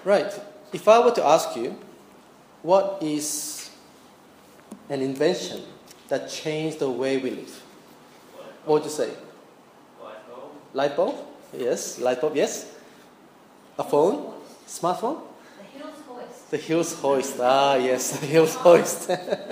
Right. If I were to ask you, what is an invention that changed the way we live? What would you say? Light bulb? Yes. Light bulb, yes. A phone? Smartphone? The Hills hoist. The Hills hoist. Ah, yes, the Hills hoist.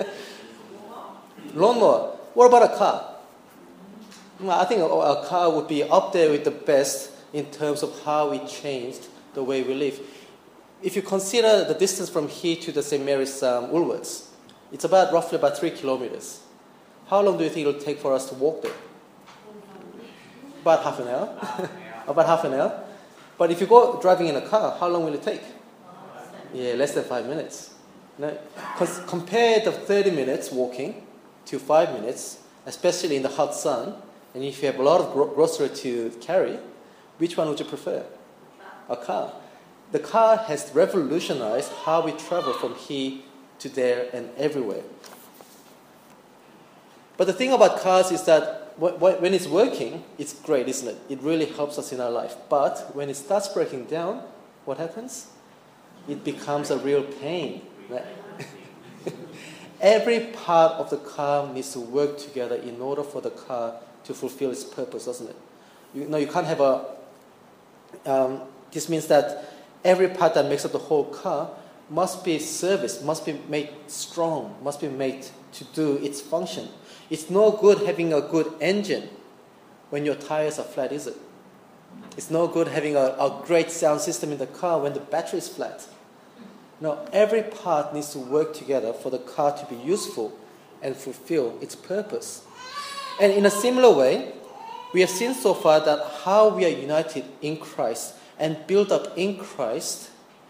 Lawnmower. What about a car? I think a car would be up there with the best in terms of how it changed the way we live. If you consider the distance from here to the St. Mary's Woolworths, it's roughly about 3 kilometers. How long do you think it will take for us to walk there? About half an hour. About half an hour. But if you go driving in a car, how long will it take? Yeah, less than 5 minutes. Compare the 30 minutes walking to 5 minutes, especially in the hot sun, and if you have a lot of grocery to carry, which one would you prefer? A car. The car has revolutionized how we travel from here to there and everywhere. But the thing about cars is that when it's working, it's great, isn't it? It really helps us in our life. But when it starts breaking down, what happens? It becomes a real pain. Right? Every part of the car needs to work together in order for the car to fulfill its purpose, doesn't it? You can't have this means that every part that makes up the whole car must be serviced, must be made strong, must be made to do its function. It's no good having a good engine when your tires are flat, is it? It's no good having a great sound system in the car when the battery is flat. No, every part needs to work together for the car to be useful and fulfill its purpose. And in a similar way, we have seen so far that how we are united in Christ and built up in Christ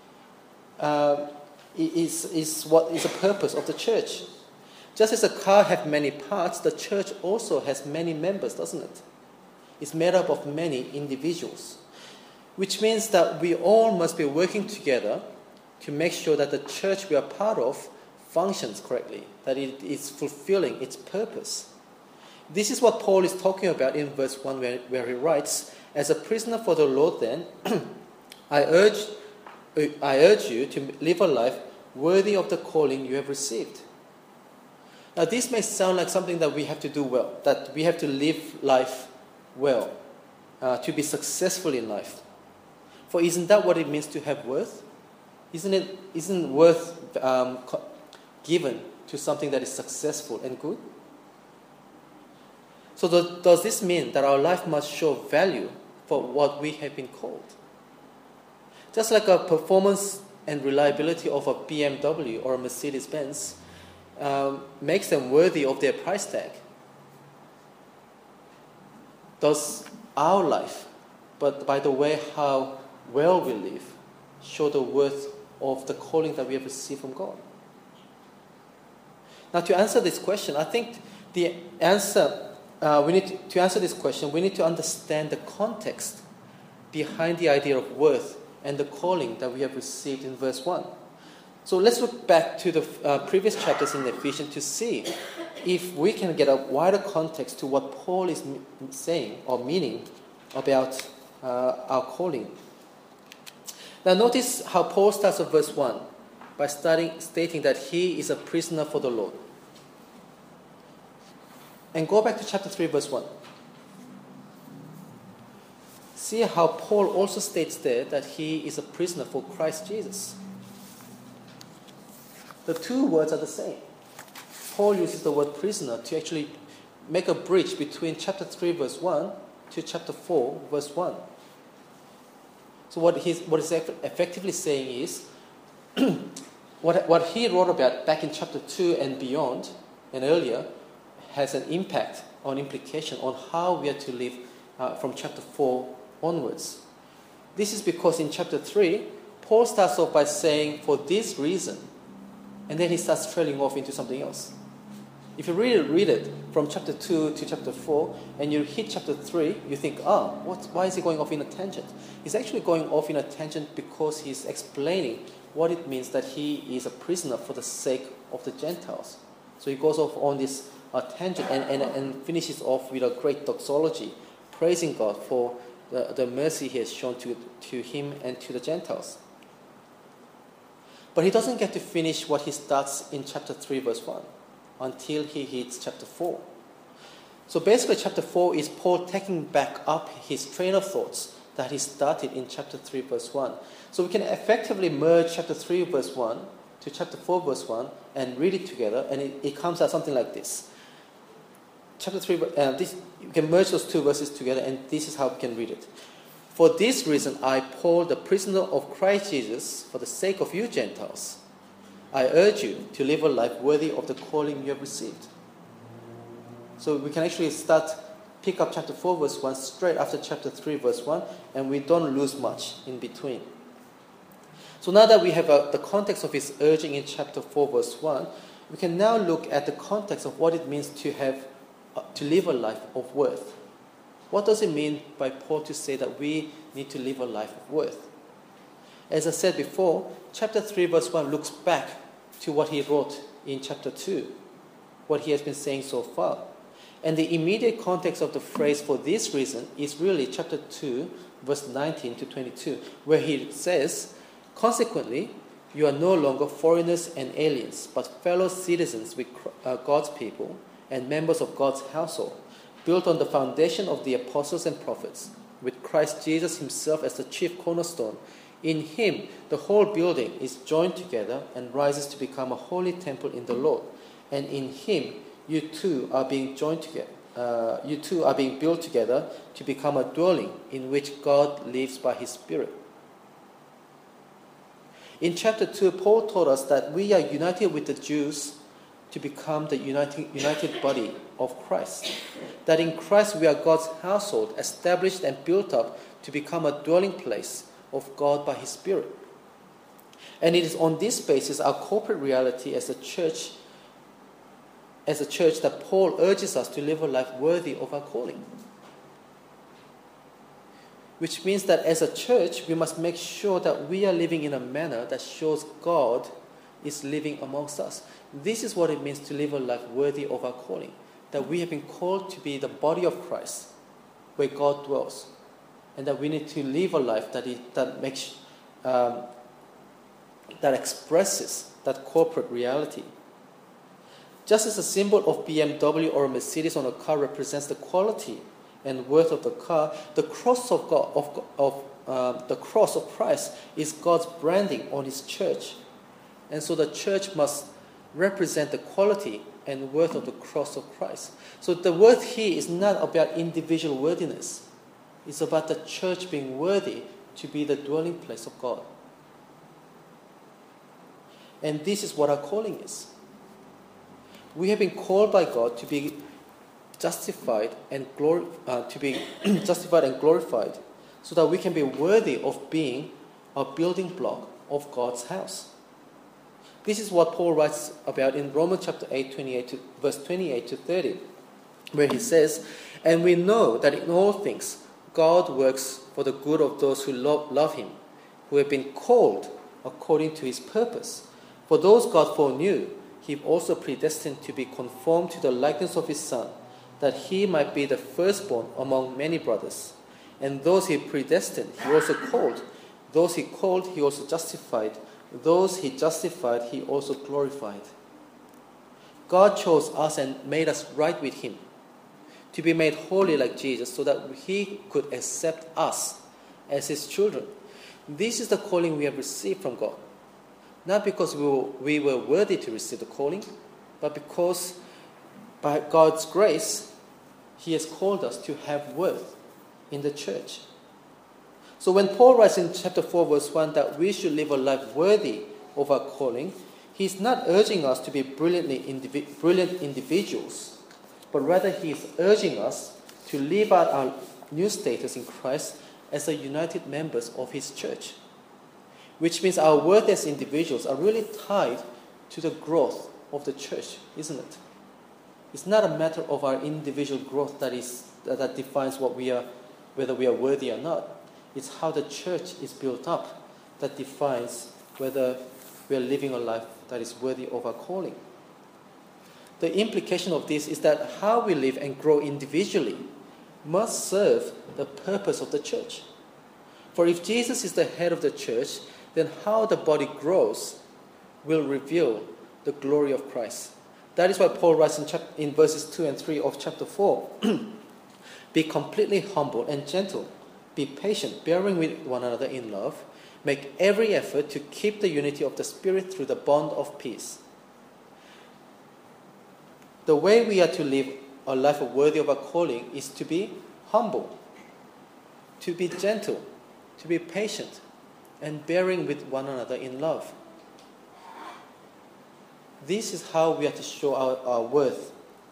is what is the purpose of the church. Just as a car has many parts, the church also has many members, doesn't it? It's made up of many individuals, which means that we all must be working together to make sure that the church we are part of functions correctly, that it is fulfilling its purpose. This is what Paul is talking about in verse 1 where he writes, "As a prisoner for the Lord then, I urge you to live a life worthy of the calling you have received." Now this may sound like something that we have to do well, that we have to live life well, to be successful in life. For isn't that what it means to have worth? Isn't worth given to something that is successful and good? So does this mean that our life must show value for what we have been called? Just like a performance and reliability of a BMW or a Mercedes-Benz makes them worthy of their price tag, does our life, but by the way how well we live, show the worth of the calling that we have received from God? Now, to answer this question, I think to answer this question, we need to understand the context behind the idea of worth and the calling that we have received in verse 1. So let's look back to the previous chapters in Ephesians to see if we can get a wider context to what Paul is saying or meaning about our calling. Now notice how Paul starts with verse 1 by stating that he is a prisoner for the Lord. And go back to chapter 3, verse 1. See how Paul also states there that he is a prisoner for Christ Jesus. The two words are the same. Paul uses the word prisoner to actually make a bridge between chapter 3, verse 1 to chapter 4, verse 1. So what he's effectively saying is, what he wrote about back in chapter 2 and beyond and earlier has an impact or implication on how we are to live from chapter 4 onwards. This is because in chapter 3, Paul starts off by saying, "For this reason," and then he starts trailing off into something else. If you read it from chapter 2 to chapter 4, and you hit chapter 3, you think, why is he going off in a tangent? He's actually going off in a tangent because he's explaining what it means that he is a prisoner for the sake of the Gentiles. So he goes off on this tangent and finishes off with a great doxology, praising God for the mercy he has shown to him and to the Gentiles. But he doesn't get to finish what he starts in chapter 3, verse 1, until he hits chapter 4. So basically, chapter 4 is Paul taking back up his train of thoughts that he started in chapter 3, verse 1. So we can effectively merge chapter 3, verse 1 to chapter 4, verse 1 and read it together, and it comes out something like this. Chapter 3, you can merge those two verses together, and this is how we can read it. For this reason, I, Paul, the prisoner of Christ Jesus, for the sake of you Gentiles, I urge you to live a life worthy of the calling you have received. So we can actually pick up chapter 4, verse 1 straight after chapter 3, verse 1, and we don't lose much in between. So now that we have the context of his urging in chapter 4, verse 1, we can now look at the context of what it means to live a life of worth. What does it mean by Paul to say that we need to live a life of worth? As I said before, chapter 3, verse 1 looks back to what he wrote in chapter 2, what he has been saying so far. And the immediate context of the phrase "for this reason" is really chapter 2, verse 19 to 22, where he says, "Consequently, you are no longer foreigners and aliens, but fellow citizens with God's people and members of God's household, built on the foundation of the apostles and prophets, with Christ Jesus himself as the chief cornerstone. In him, the whole building is joined together and rises to become a holy temple in the Lord. And in him, you two are being built together to become a dwelling in which God lives by his Spirit." In chapter 2, Paul told us that we are united with the Jews to become the united body of Christ. That in Christ we are God's household, established and built up to become a dwelling place of God by his Spirit. And it is on this basis, our corporate reality as a church that Paul urges us to live a life worthy of our calling. Which means that as a church, we must make sure that we are living in a manner that shows God is living amongst us. This is what it means to live a life worthy of our calling. That we have been called to be the body of Christ, where God dwells. And that we need to live a life that expresses that corporate reality. Just as a symbol of BMW or a Mercedes on a car represents the quality and worth of the car, the cross of the cross of Christ is God's branding on his church. And so the church must represent the quality and worth of the cross of Christ. So the worth here is not about individual worthiness. It's about the church being worthy to be the dwelling place of God. And this is what our calling is. We have been called by God to be justified and glorified, so that we can be worthy of being a building block of God's house. This is what Paul writes about in Romans chapter 8, verse 28 to 30, where he says, "And we know that in all things God works for the good of those who love him, who have been called according to his purpose. For those God foreknew, he also predestined to be conformed to the likeness of his Son, that he might be the firstborn among many brothers. And those he predestined, he also called. Those he called, he also justified. Those he justified, he also glorified." God chose us and made us right with him, to be made holy like Jesus, so that he could accept us as his children. This is the calling we have received from God. Not because we were worthy to receive the calling, but because by God's grace, he has called us to have worth in the church. So when Paul writes in chapter 4, verse 1, that we should live a life worthy of our calling, he's not urging us to be brilliant individuals, but rather he is urging us to live out our new status in Christ as a united members of his church. Which means our worth as individuals are really tied to the growth of the church, isn't it? It's not a matter of our individual growth that defines whether we are worthy or not. It's how the church is built up that defines whether we are living a life that is worthy of our calling. The implication of this is that how we live and grow individually must serve the purpose of the church. For if Jesus is the head of the church, then how the body grows will reveal the glory of Christ. That is why Paul writes in verses 2 and 3 of chapter 4, be completely humble and gentle. Be patient, bearing with one another in love. Make every effort to keep the unity of the Spirit through the bond of peace. The way we are to live a life worthy of our calling is to be humble, to be gentle, to be patient, and bearing with one another in love. This is how we are to show our worth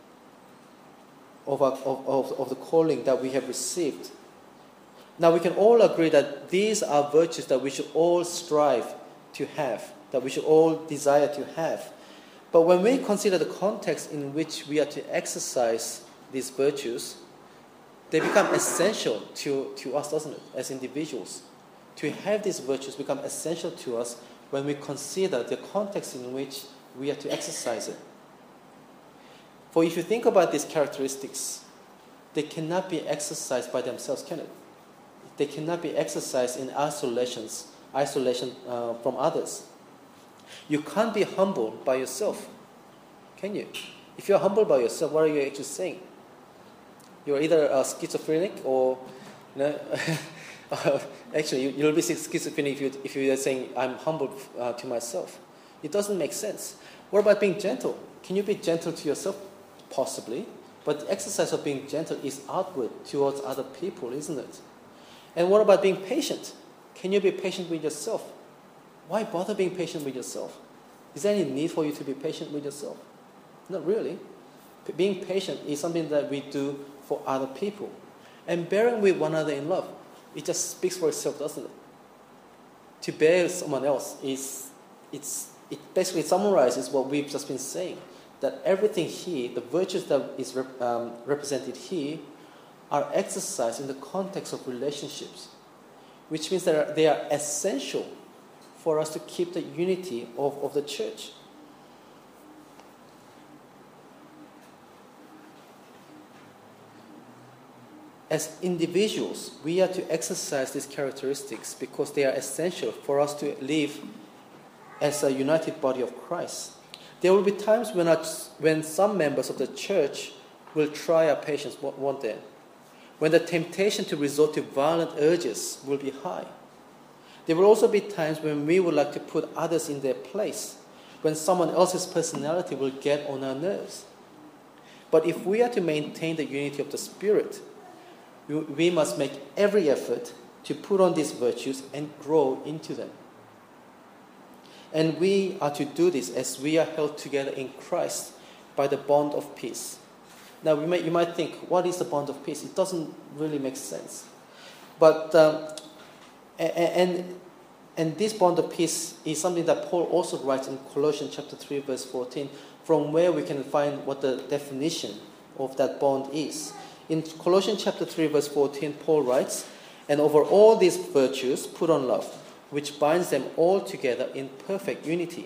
of the calling that we have received. Now we can all agree that these are virtues that we should all strive to have, that we should all desire to have. But when we consider the context in which we are to exercise these virtues, they become essential to us, doesn't it, as individuals? To have these virtues become essential to us when we consider the context in which we are to exercise it. For if you think about these characteristics, they cannot be exercised by themselves, can it? They cannot be exercised in isolation from others. You can't be humble by yourself, can you? If you're humble by yourself, what are you actually saying? You're either a schizophrenic or, actually you'll be schizophrenic if you're saying, I'm humble to myself. It doesn't make sense. What about being gentle? Can you be gentle to yourself? Possibly. But the exercise of being gentle is outward towards other people, isn't it? And what about being patient? Can you be patient with yourself? Why bother being patient with yourself? Is there any need for you to be patient with yourself? Not really. Being patient is something that we do for other people. And bearing with one another in love, it just speaks for itself, doesn't it? To bear with someone else it basically summarizes what we've just been saying, that everything here, the virtues that is represented here, are exercised in the context of relationships, which means that they are essential for us to keep the unity of the church. As individuals, we are to exercise these characteristics because they are essential for us to live as a united body of Christ. There will be times when some members of the church will try our patience, won't there? When the temptation to resort to violent urges will be high. There will also be times when we would like to put others in their place, when someone else's personality will get on our nerves. But if we are to maintain the unity of the Spirit, we must make every effort to put on these virtues and grow into them. And we are to do this as we are held together in Christ by the bond of peace. Now, you might think, what is the bond of peace? It doesn't really make sense. But and this bond of peace is something that Paul also writes in Colossians chapter 3, verse 14, from where we can find what the definition of that bond is. In Colossians chapter 3, verse 14, Paul writes, and over all these virtues put on love, which binds them all together in perfect unity.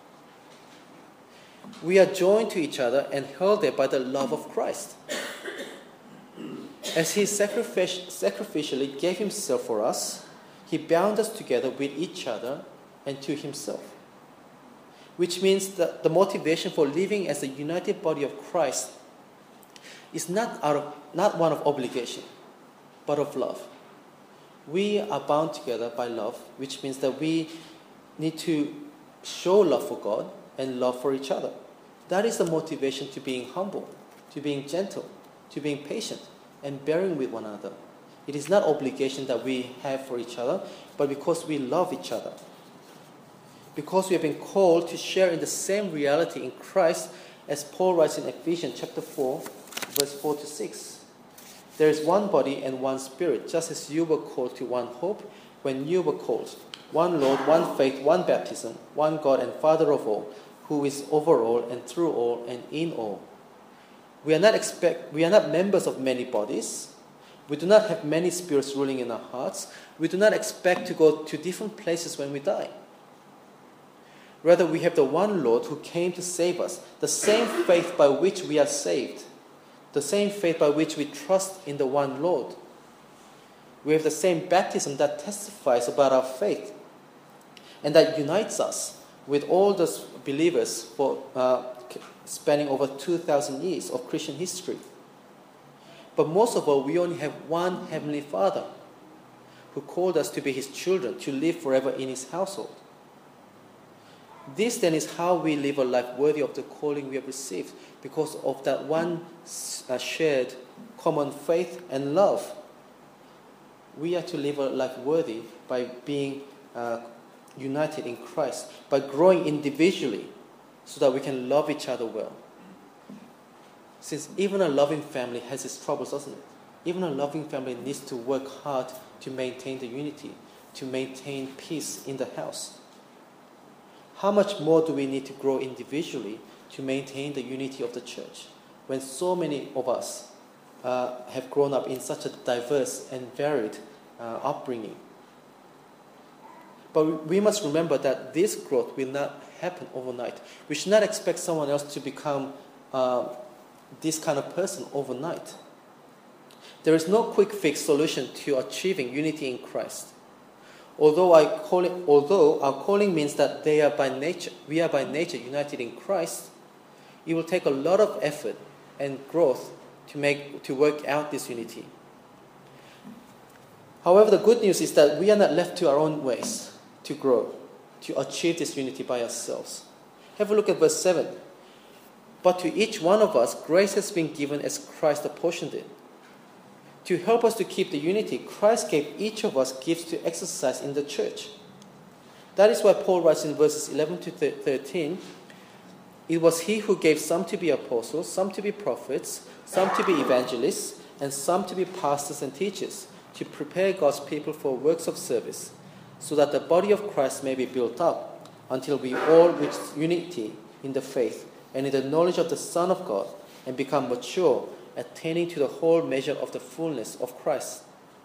We are joined to each other and held there by the love of Christ. As he sacrificially gave himself for us, he bound us together with each other and to himself. Which means that the motivation for living as a united body of Christ is not one of obligation, but of love. We are bound together by love, which means that we need to show love for God and love for each other. That is the motivation to being humble, to being gentle, to being patient, and bearing with one another. It is not obligation that we have for each other, but because we love each other. Because we have been called to share in the same reality in Christ, as Paul writes in Ephesians chapter 4, verse 4 to 6. There is one body and one Spirit, just as you were called to one hope when you were called. One Lord, one faith, one baptism, one God and Father of all, who is over all and through all and in all. We are not members of many bodies. We do not have many spirits ruling in our hearts. We do not expect to go to different places when we die. Rather, we have the one Lord who came to save us, the same faith by which we are saved, the same faith by which we trust in the one Lord. We have the same baptism that testifies about our faith and that unites us, with all those believers for spanning over 2,000 years of Christian history. But most of all, we only have one Heavenly Father who called us to be His children, to live forever in His household. This then is how we live a life worthy of the calling we have received, because of that one shared common faith and love. We are to live a life worthy by being united in Christ, by growing individually so that we can love each other well. Since even a loving family has its troubles, doesn't it? Even a loving family needs to work hard to maintain the unity, to maintain peace in the house. How much more do we need to grow individually to maintain the unity of the church when so many of us have grown up in such a diverse and varied upbringing? But we must remember that this growth will not happen overnight. We should not expect someone else to become this kind of person overnight. There is no quick fix solution to achieving unity in Christ. Although our calling means that we are by nature united in Christ, it will take a lot of effort and growth to work out this unity. However, the good news is that we are not left to our own ways to grow, to achieve this unity by ourselves. Have a look at verse 7. But to each one of us, grace has been given as Christ apportioned it. To help us to keep the unity, Christ gave each of us gifts to exercise in the church. That is why Paul writes in verses 11 to 13, it was He who gave some to be apostles, some to be prophets, some to be evangelists, and some to be pastors and teachers, to prepare God's people for works of service, so that the body of Christ may be built up, until we all reach unity in the faith and in the knowledge of the Son of God, and become mature, attaining to the whole measure of the fullness of Christ.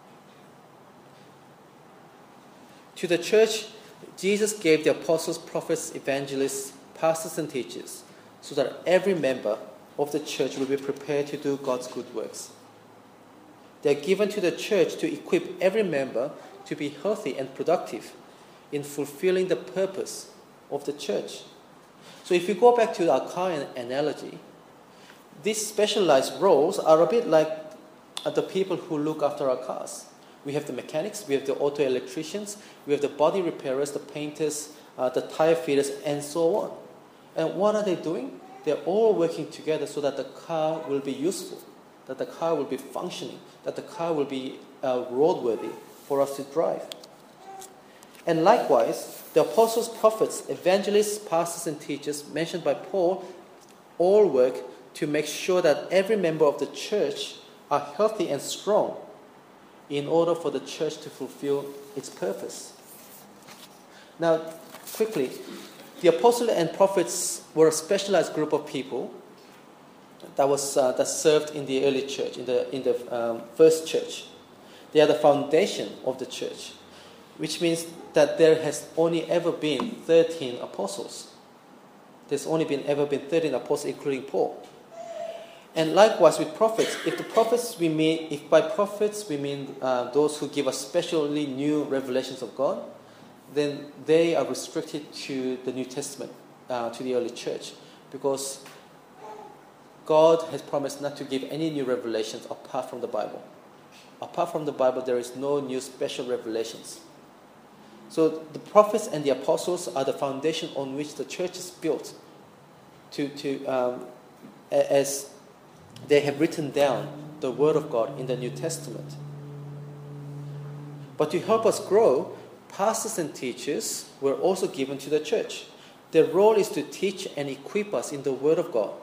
To the church, Jesus gave the apostles, prophets, evangelists, pastors, and teachers, so that every member of the church will be prepared to do God's good works. They are given to the church to equip every member to be healthy and productive in fulfilling the purpose of the church. So if you go back to our car analogy, these specialized roles are a bit like the people who look after our cars. We have the mechanics, we have the auto electricians, we have the body repairers, the painters, the tire fitters, and so on. And what are they doing? They're all working together so that the car will be useful, that the car will be functioning, that the car will be roadworthy for us to drive. And likewise, the apostles, prophets, evangelists, pastors, and teachers mentioned by Paul all work to make sure that every member of the church are healthy and strong in order for the church to fulfill its purpose. Now, quickly, the apostles and prophets were a specialized group of people that served in the early church, in the first church. They are the foundation of the church, which means that there has only ever been 13 apostles. There's only ever been 13 apostles, including Paul. And likewise with prophets, if by prophets we mean those who give us specially new revelations of God, then they are restricted to the New Testament, to the early church, because God has promised not to give any new revelations apart from the Bible. Apart from the Bible, there is no new special revelations. So the prophets and the apostles are the foundation on which the church is built, as they have written down the Word of God in the New Testament. But to help us grow, pastors and teachers were also given to the church. Their role is to teach and equip us in the Word of God.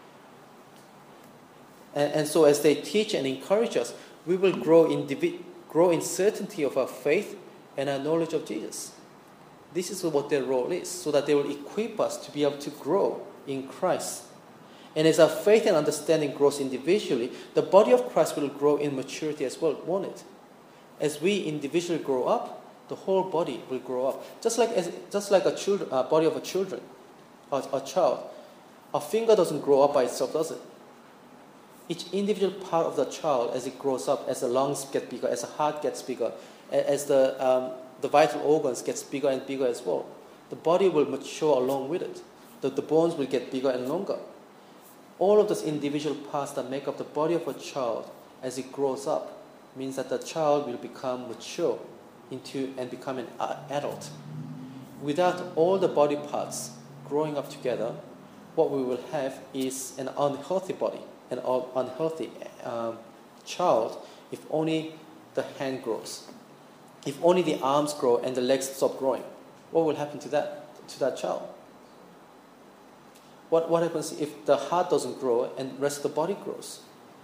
And so as they teach and encourage us, we will grow in certainty of our faith and our knowledge of Jesus. This is what their role is, so that they will equip us to be able to grow in Christ. And as our faith and understanding grows individually, the body of Christ will grow in maturity as well, won't it? As we individually grow up, the whole body will grow up. Just like a body of a child. A finger doesn't grow up by itself, does it? Each individual part of the child, as it grows up, as the lungs get bigger, as the heart gets bigger, as the vital organs gets bigger and bigger as well, the body will mature along with it. The bones will get bigger and longer. All of those individual parts that make up the body of a child as it grows up means that the child will become mature and become an adult. Without all the body parts growing up together, what we will have is an unhealthy body, an unhealthy child, if only the hand grows. If only the arms grow and the legs stop growing, what will happen to that child? What happens if the heart doesn't grow and the rest of the body grows?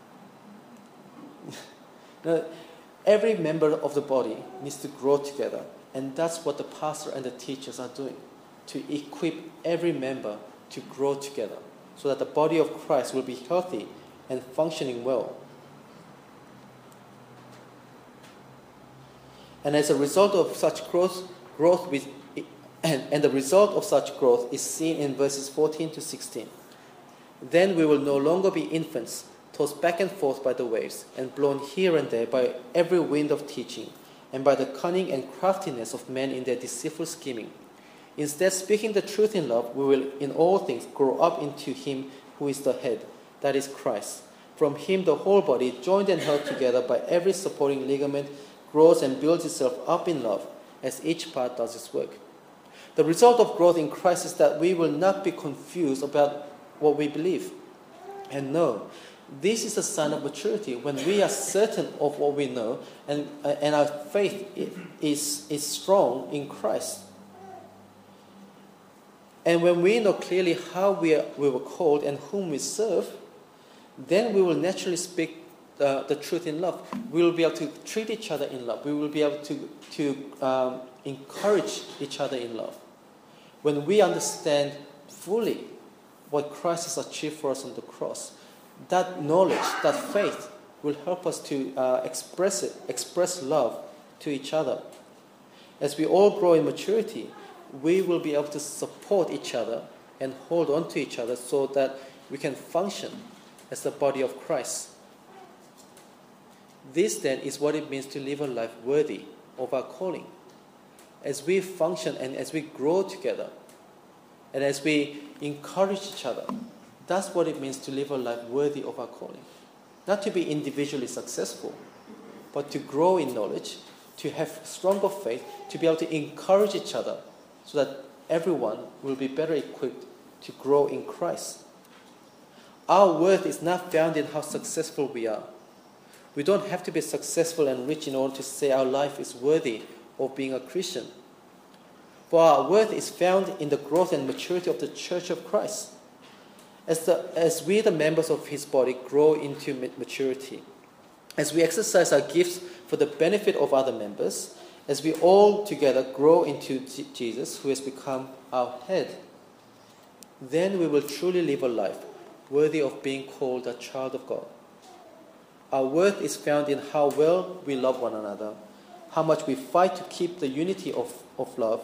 Now, every member of the body needs to grow together, and that's what the pastor and the teachers are doing, to equip every member to grow together so that the body of Christ will be healthy and functioning well. And as a result of such the result of such growth is seen in verses 14 to 16. Then we will no longer be infants, tossed back and forth by the waves, and blown here and there by every wind of teaching, and by the cunning and craftiness of men in their deceitful scheming. Instead, speaking the truth in love, we will in all things grow up into Him who is the head, that is Christ. From Him the whole body, joined and held together by every supporting ligament, grows and builds itself up in love, as each part does its work. The result of growth in Christ is that we will not be confused about what we believe. And no, this is a sign of maturity, when we are certain of what we know and our faith is strong in Christ. And when we know clearly how we were called and whom we serve, then we will naturally speak the truth in love. We will be able to treat each other in love. We will be able to encourage each other in love. When we understand fully what Christ has achieved for us on the cross, that knowledge, that faith will help us to express love to each other. As we all grow in maturity, we will be able to support each other and hold on to each other so that we can function as the body of Christ. This then is what it means to live a life worthy of our calling. As we function and as we grow together and as we encourage each other, that's what it means to live a life worthy of our calling. Not to be individually successful, but to grow in knowledge, to have stronger faith, to be able to encourage each other so that everyone will be better equipped to grow in Christ. Our worth is not found in how successful we are. We don't have to be successful and rich in order to say our life is worthy of being a Christian. For our worth is found in the growth and maturity of the Church of Christ. As we, the members of His body, grow into maturity, as we exercise our gifts for the benefit of other members, as we all together grow into Jesus, who has become our head, then we will truly live a life worthy of being called a child of God. Our worth is found in how well we love one another, how much we fight to keep the unity of love.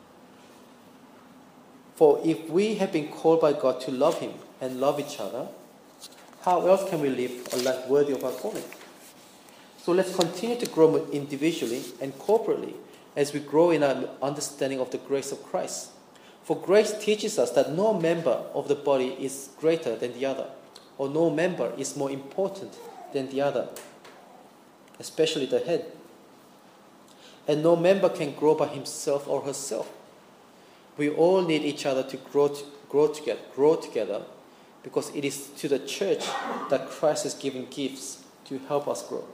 For if we have been called by God to love Him and love each other, how else can we live a life worthy of our calling? So let's continue to grow individually and corporately as we grow in our understanding of the grace of Christ. For grace teaches us that no member of the body is greater than the other, or no member is more important than the other, especially the head. And no member can grow by himself or herself. We all need each other to grow together, because it is to the church that Christ has given gifts to help us grow.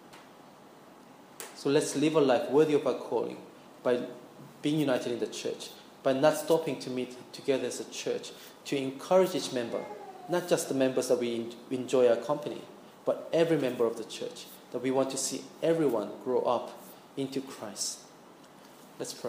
So let's live a life worthy of our calling by being united in the church, by not stopping to meet together as a church, to encourage each member, not just the members that we enjoy our company, but every member of the church, that we want to see everyone grow up into Christ. Let's pray.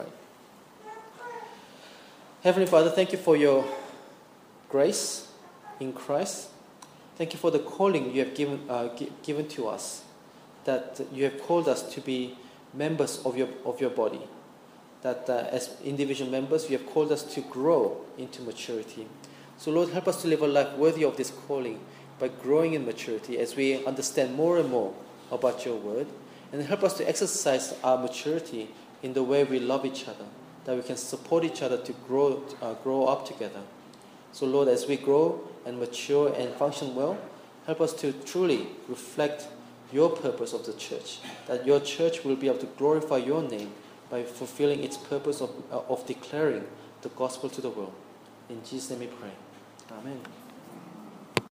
Heavenly Father, thank you for your grace in Christ. Thank you for the calling you have given to us, that you have called us to be members of your body, that as individual members you have called us to grow into maturity. So Lord, help us to live a life worthy of this calling by growing in maturity as we understand more and more about your word, and help us to exercise our maturity in the way we love each other, that we can support each other to grow up together. So Lord, as we grow and mature and function well, help us to truly reflect your purpose of the church, that your church will be able to glorify your name by fulfilling its purpose of declaring the gospel to the world. In Jesus' name we pray. Amen.